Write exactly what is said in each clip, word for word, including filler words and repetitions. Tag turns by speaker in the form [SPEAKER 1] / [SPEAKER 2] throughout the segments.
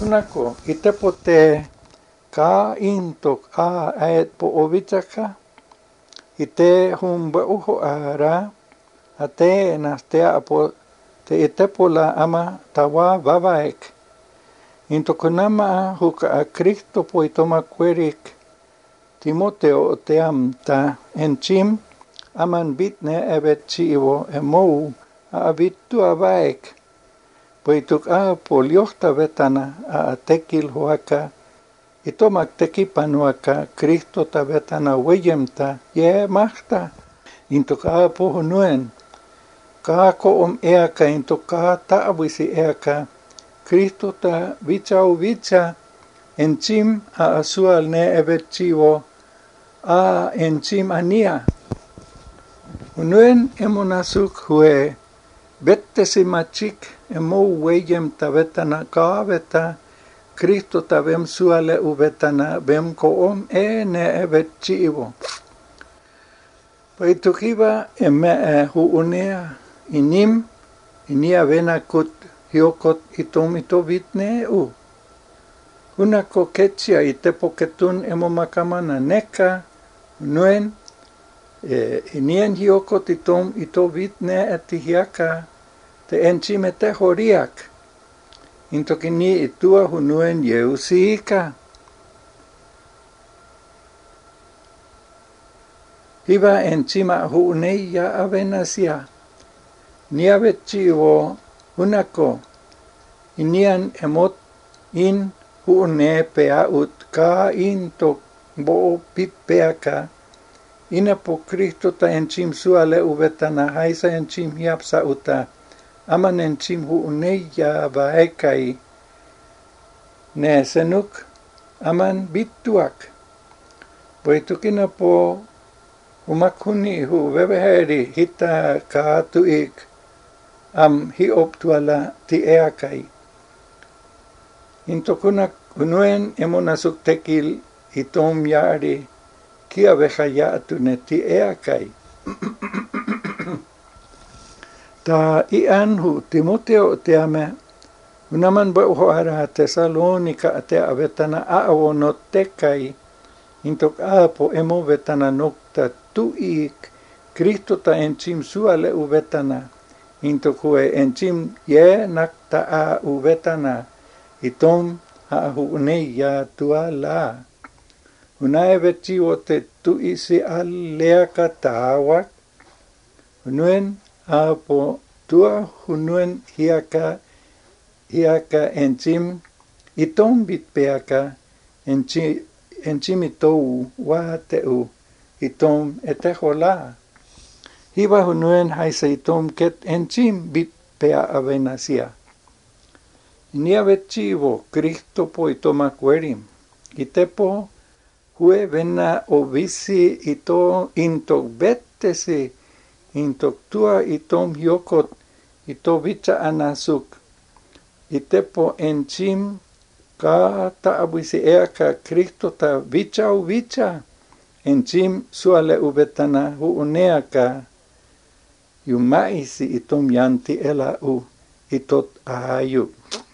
[SPEAKER 1] Unako, itepote ka intok a aet po ovichaka, ite humba uho ara, ate nastea apo te itepola ama tawa vavaek. Intokunama huka a Cristo po itoma kwerik, Timoteo te amta enchim, aman bitne evet chivo emou a abitu avaek. Poituk a poliohta vetana a tekil huaka, itomak tekipanuaka Cristo ta vetana weyemta ye mahta. Intuk a pohunuen, kako om eaka intuk ka taawisi eaka, Cristo ta vichau vicha, enchim a asual ne evet chivo, a enchim ania. Unuen emonasuk hue, vette si machik emo weyem ta vetana ka veta, Cristo ta vem suale u vetana vem koom e ne evet chivo. Paitukiva eme e huunea inim, inia vena kut hiokot itom ito vitne u. Hunako ketsia itepo ketun emo makamana neka, nuen, e, inien hiokot itom ito vitne etihiaka, te enchime te horiak. Intokini itua hunuen yeusika. Hiva enchima huuneia avenasia. Niavetchivo hunako. Inian emot in huune peaut ka into bo pipeaka. Inapo Cristo ta enchim suale uvetana haisa enchim hiapsa uta. Aman enchim huuneia vaekai. Ne senuk aman bituak. Poitukina po umakuni hu veveheri hita kaatuik. Am hioptuala ti eakai. Intokuna kunuen emonasuk tekil itom yari kia vehayatu ne ti eakai. Ta ian hu Timoteo teame unaman bauho ara Tesalonika te avetana aawonot tekai intok apo emo vetana nokta tuik Cristo ta enchim suale uvetana intok hue enchim ye nakta a uvetana itom a huneia tuala unae vechivo te tuisi alea katawak unuen apo tua hunuen hiaka hiaka enchim itom bitpeaka enchi enchim itou wateu itom etehola hiva hunuen haisa itom ket enchim bitpea avenasia inia vechivo Cristo po itoma querim itepo hue vena ovisi ito intok bettesi intok tua itom hiokot ito vicha anasuk itepo enchim ka taabisi eaka Cristo ta vicha u vicha enchim suale uvetana huuneaka yumaisi itom yanti ela u itot ahayu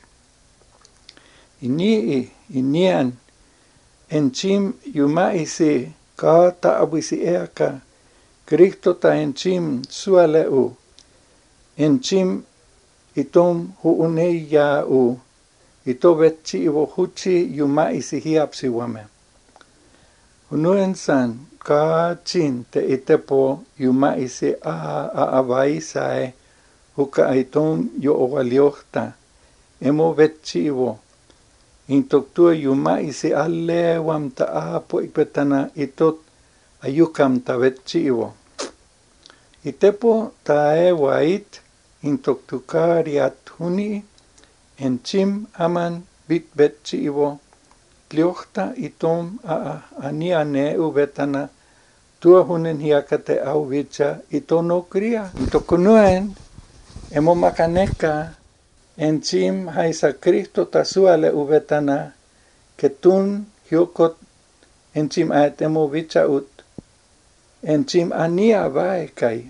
[SPEAKER 1] ini inian enchim yumaisi ka taabisi eaka Cristo ta enchim suale u, enchim itom huuneia u, ito vetchi ivo huchi yumaisi hiapsi wame. Unuen san, ka chin te itepo yumaisi a a avaisae, huka itom yo ovaliohta, emo vetchi ivo, intok tua yumaisi alle wam ta apo ikvetana itot ayukam ta vetchi ivo. Itepo tae wait intok tukariat huni enchim aman bit vetchi ivo tliohta itom a aniane uvetana tua hunen hiakate au vicha ito no kria. Intokunuen emo makaneka enchim haisa Cristo tasuale uvetana ketun hiokot enchim aet emo vicha ut enchim ania vaekai.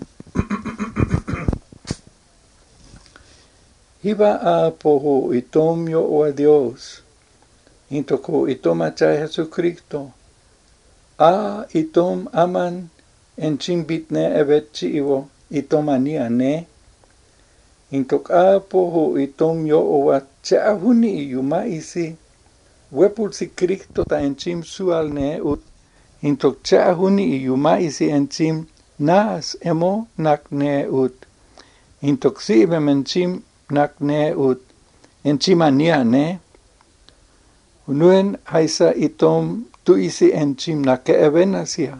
[SPEAKER 1] Hiva a poho itomio o a Dios, Intoko itoma cha Jesucristo. A itom aman en chimbitne evet chivo itoma niane. Intok apo ho itom yo owa cha huni yuma isi. Wepul si Cristo ta en chim sual ne ut. Intok cha huni yuma isi en chim nas emo nak ne ut. Intok si en chim nak ne ut. En chima niane. Unuen haisa itom tu isi en chim nake evenasia.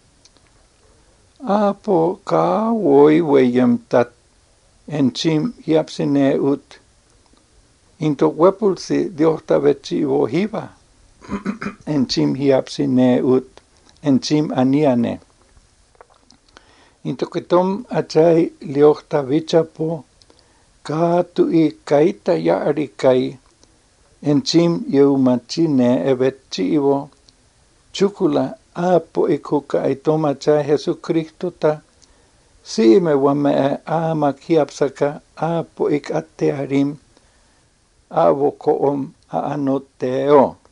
[SPEAKER 1] Apo ka woi weyem tat en chim hiapsine ut. Into wepulsi diorta veci vohiva. En chim hiapsine ut. En chim aniane. Into ketom achai liorta vichapo. Ka tu i kaita yaari kai. En chim yeumachine evecivo. Chukula apo ikuka itoma cha Jesucristo ta. Si me wame ama kiapsaka apo ik atearim. Avo koom a anoteo.